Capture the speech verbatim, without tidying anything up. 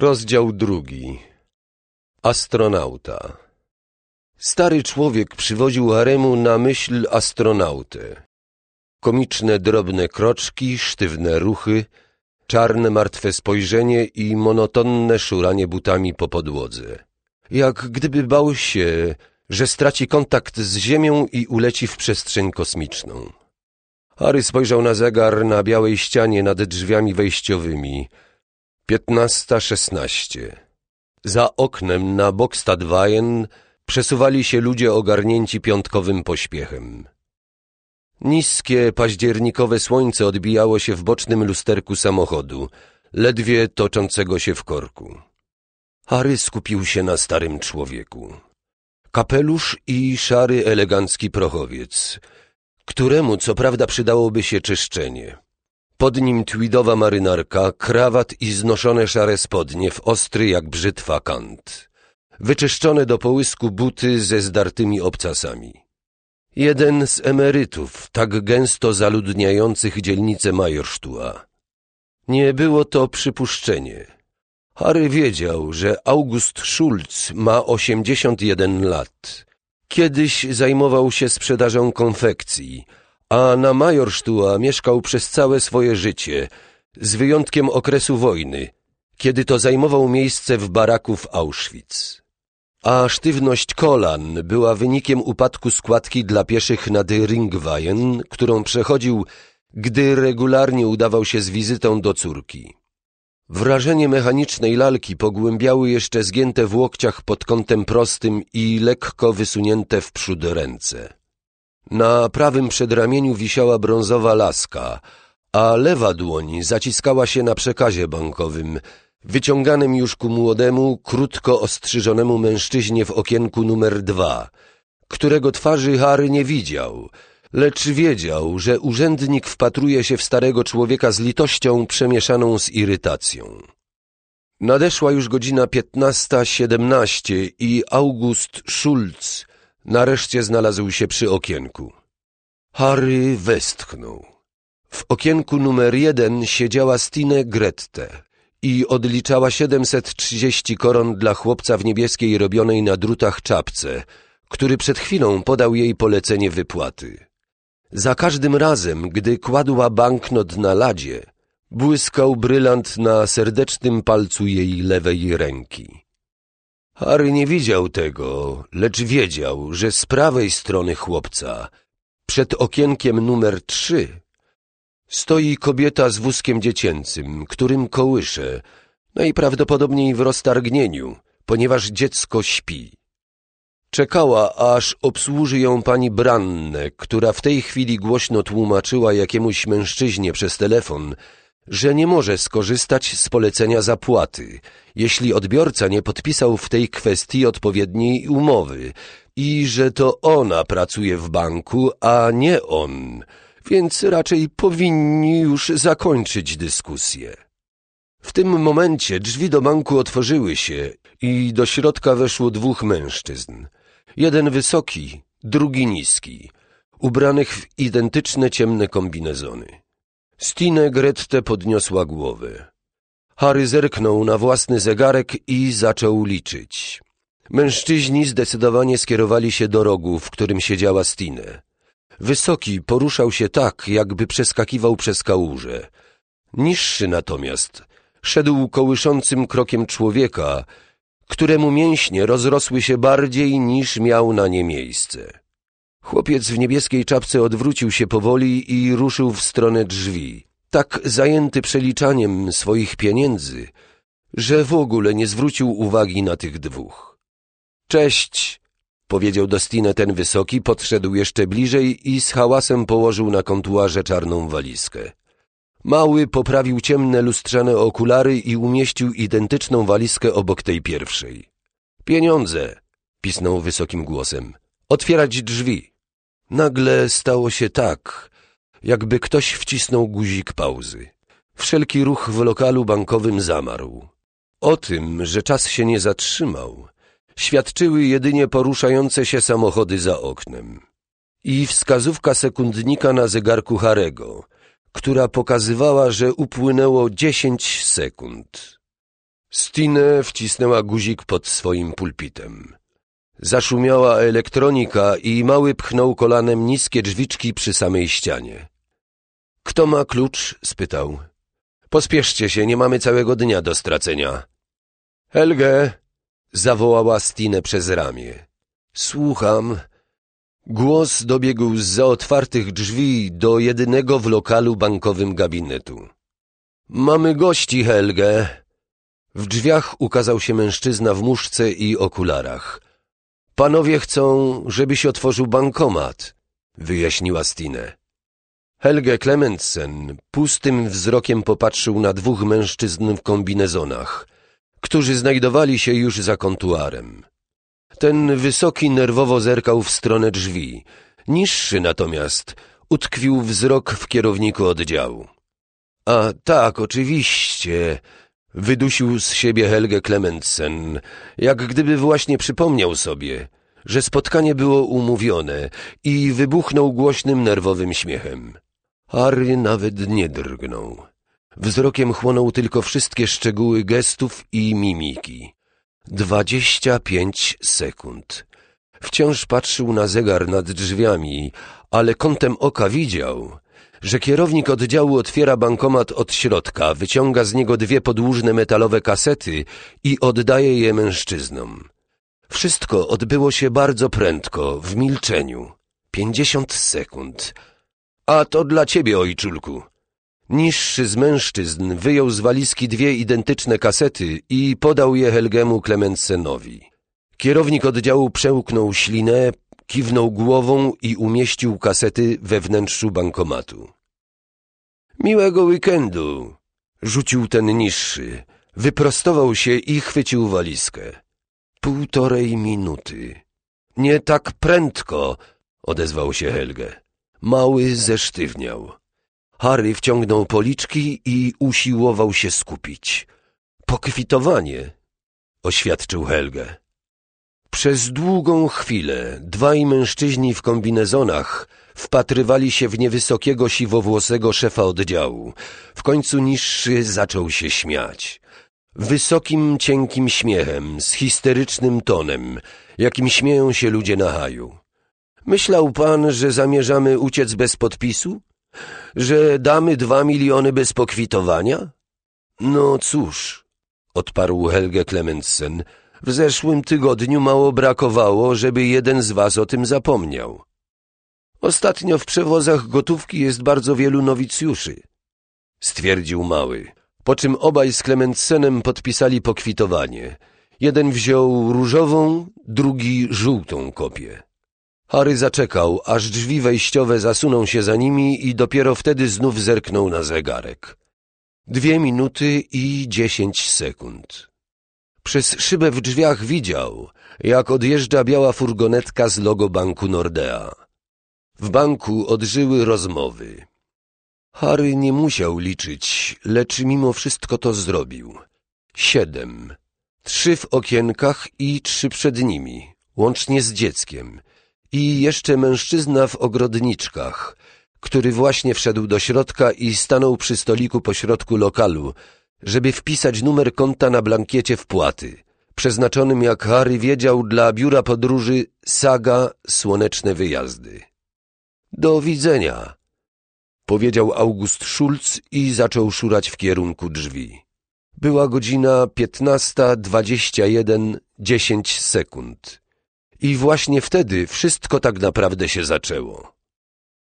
Rozdział drugi. Astronauta. Stary człowiek przywoził Haremu na myśl astronautę. Komiczne drobne kroczki, sztywne ruchy, czarne martwe spojrzenie i monotonne szuranie butami po podłodze. Jak gdyby bał się, że straci kontakt z Ziemią i uleci w przestrzeń kosmiczną. Harry spojrzał na zegar na białej ścianie nad drzwiami wejściowymi. Piętnasta szesnaście. Za oknem na Bogstadveien przesuwali się ludzie ogarnięci piątkowym pośpiechem. Niskie, październikowe słońce odbijało się w bocznym lusterku samochodu, ledwie toczącego się w korku. Harry skupił się na starym człowieku. Kapelusz i szary, elegancki prochowiec, któremu co prawda przydałoby się czyszczenie. Pod nim tweedowa marynarka, krawat i znoszone szare spodnie w ostry jak brzytwa kant. Wyczyszczone do połysku buty ze zdartymi obcasami. Jeden z emerytów, tak gęsto zaludniających dzielnicę Majorsztua. Nie było to przypuszczenie. Harry wiedział, że August Schultz ma osiemdziesiąt jeden lat. Kiedyś zajmował się sprzedażą konfekcji, a na Majorsztua mieszkał przez całe swoje życie, z wyjątkiem okresu wojny, kiedy to zajmował miejsce w baraku w Auschwitz. A sztywność kolan była wynikiem upadku składki dla pieszych nad Ringweien, którą przechodził, gdy regularnie udawał się z wizytą do córki. Wrażenie mechanicznej lalki pogłębiały jeszcze zgięte w łokciach pod kątem prostym i lekko wysunięte w przód ręce. Na prawym przedramieniu wisiała brązowa laska, a lewa dłoń zaciskała się na przekazie bankowym, wyciąganym już ku młodemu, krótko ostrzyżonemu mężczyźnie w okienku numer dwa, którego twarzy Harry nie widział, lecz wiedział, że urzędnik wpatruje się w starego człowieka z litością przemieszaną z irytacją. Nadeszła już godzina piętnasta siedemnaście i August Schultz nareszcie znalazł się przy okienku. Harry westchnął. W okienku numer jeden siedziała Stine Grette i odliczała siedemset trzydzieści koron dla chłopca w niebieskiej robionej na drutach czapce, który przed chwilą podał jej polecenie wypłaty. Za każdym razem, gdy kładła banknot na ladzie, błyskał brylant na serdecznym palcu jej lewej ręki. Harry nie widział tego, lecz wiedział, że z prawej strony chłopca, przed okienkiem numer trzy, stoi kobieta z wózkiem dziecięcym, którym kołysze, najprawdopodobniej w roztargnieniu, ponieważ dziecko śpi. Czekała, aż obsłuży ją pani Branne, która w tej chwili głośno tłumaczyła jakiemuś mężczyźnie przez telefon, że nie może skorzystać z polecenia zapłaty, jeśli odbiorca nie podpisał w tej kwestii odpowiedniej umowy i że to ona pracuje w banku, a nie on, więc raczej powinni już zakończyć dyskusję. W tym momencie drzwi do banku otworzyły się i do środka weszło dwóch mężczyzn. Jeden wysoki, drugi niski, ubranych w identyczne ciemne kombinezony. Stine Grette podniosła głowę. Harry zerknął na własny zegarek i zaczął liczyć. Mężczyźni zdecydowanie skierowali się do rogu, w którym siedziała Stine. Wysoki poruszał się tak, jakby przeskakiwał przez kałuże. Niższy natomiast szedł kołyszącym krokiem człowieka, któremu mięśnie rozrosły się bardziej niż miał na nie miejsce. Chłopiec w niebieskiej czapce odwrócił się powoli i ruszył w stronę drzwi, tak zajęty przeliczaniem swoich pieniędzy, że w ogóle nie zwrócił uwagi na tych dwóch. — Cześć! — powiedział do Stine ten wysoki, podszedł jeszcze bliżej i z hałasem położył na kontuarze czarną walizkę. Mały poprawił ciemne lustrzane okulary i umieścił identyczną walizkę obok tej pierwszej. — Pieniądze! — pisnął wysokim głosem. — Otwierać drzwi! Nagle stało się tak, jakby ktoś wcisnął guzik pauzy. Wszelki ruch w lokalu bankowym zamarł. O tym, że czas się nie zatrzymał, świadczyły jedynie poruszające się samochody za oknem. I wskazówka sekundnika na zegarku Harego, która pokazywała, że upłynęło dziesięć sekund. Z Stine wcisnęła guzik pod swoim pulpitem. Zaszumiała elektronika i Mały pchnął kolanem niskie drzwiczki przy samej ścianie. — Kto ma klucz? — spytał. — Pospieszcie się, nie mamy całego dnia do stracenia. — Helge! — zawołała Stine przez ramię. — Słucham. Głos dobiegł zza otwartych drzwi do jedynego w lokalu bankowym gabinetu. — Mamy gości, Helge! W drzwiach ukazał się mężczyzna w muszce i okularach. — Panowie chcą, żebyś otworzył bankomat — wyjaśniła Stine. Helge Clementsen pustym wzrokiem popatrzył na dwóch mężczyzn w kombinezonach, którzy znajdowali się już za kontuarem. Ten wysoki nerwowo zerkał w stronę drzwi, niższy natomiast utkwił wzrok w kierowniku oddziału. — A tak, oczywiście — wydusił z siebie Helge Clementsen, jak gdyby właśnie przypomniał sobie, że spotkanie było umówione, i wybuchnął głośnym, nerwowym śmiechem. Harry nawet nie drgnął. Wzrokiem chłonął tylko wszystkie szczegóły gestów i mimiki. Dwadzieścia pięć sekund. Wciąż patrzył na zegar nad drzwiami, ale kątem oka widział, że kierownik oddziału otwiera bankomat od środka, wyciąga z niego dwie podłużne metalowe kasety i oddaje je mężczyznom. Wszystko odbyło się bardzo prędko, w milczeniu. Pięćdziesiąt sekund. A to dla ciebie, ojczulku. Niższy z mężczyzn wyjął z walizki dwie identyczne kasety i podał je Helgemu Clementsenowi. Kierownik oddziału przełknął ślinę, kiwnął głową i umieścił kasety we wnętrzu bankomatu. Miłego weekendu, rzucił ten niższy, wyprostował się i chwycił walizkę. Półtorej minuty. Nie tak prędko, odezwał się Helge. Mały zesztywniał. Harry wciągnął policzki i usiłował się skupić. Pokwitowanie, oświadczył Helge. Przez długą chwilę dwaj mężczyźni w kombinezonach wpatrywali się w niewysokiego, siwowłosego szefa oddziału. W końcu niższy zaczął się śmiać. Wysokim, cienkim śmiechem, z histerycznym tonem, jakim śmieją się ludzie na haju. Myślał pan, że zamierzamy uciec bez podpisu? Że damy dwa miliony bez pokwitowania? No cóż, odparł Helge Clementsen, w zeszłym tygodniu mało brakowało, żeby jeden z was o tym zapomniał. Ostatnio w przewozach gotówki jest bardzo wielu nowicjuszy, stwierdził Mały, po czym obaj z Clementsenem podpisali pokwitowanie. Jeden wziął różową, drugi żółtą kopię. Harry zaczekał, aż drzwi wejściowe zasuną się za nimi i dopiero wtedy znów zerknął na zegarek. Dwie minuty i dziesięć sekund. Przez szybę w drzwiach widział, jak odjeżdża biała furgonetka z logo banku Nordea. W banku odżyły rozmowy. Harry nie musiał liczyć, lecz mimo wszystko to zrobił. Siedem. Trzy w okienkach i trzy przed nimi, łącznie z dzieckiem. I jeszcze mężczyzna w ogrodniczkach, który właśnie wszedł do środka i stanął przy stoliku pośrodku lokalu, żeby wpisać numer konta na blankiecie wpłaty, przeznaczonym, jak Harry wiedział, dla biura podróży Saga Słoneczne Wyjazdy. Do widzenia, powiedział August Schulz i zaczął szurać w kierunku drzwi. Była godzina piętnasta dwadzieścia jeden dziesięć sekund. I właśnie wtedy wszystko tak naprawdę się zaczęło.